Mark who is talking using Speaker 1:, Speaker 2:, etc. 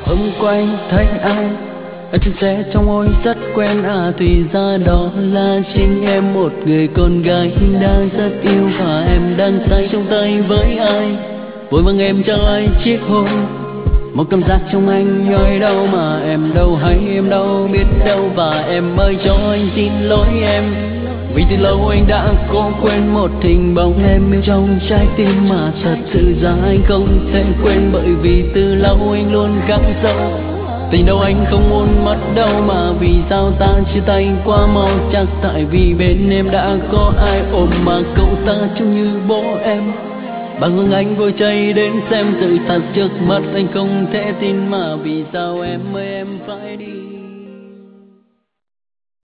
Speaker 1: Hôm qua anh thấy ai ở trên xe trông ôi rất quen à, thì ra đó là chính em, một người con gái đang rất yêu và em đang say trong tay với ai. Vội vàng em cho anh chiếc hôn, một cảm giác trong anh nhói đau mà em đâu hay, em đâu biết đâu. Và em ơi cho anh xin lỗi em, vì từ lâu anh đã cố quên một hình bóng em yêu trong trái tim mà thật sự ra anh không thể quên, bởi vì từ lâu anh luôn gắng sâu. Tình đâu anh không muốn mất đâu, mà vì sao ta chia tay quá mau? Chắc tại vì bên em đã có ai ôm mà cậu ta trông như bố em. Bằng hương anh vội chạy đến xem sự thật trước mắt anh không thể tin, mà vì sao em ơi em phải đi.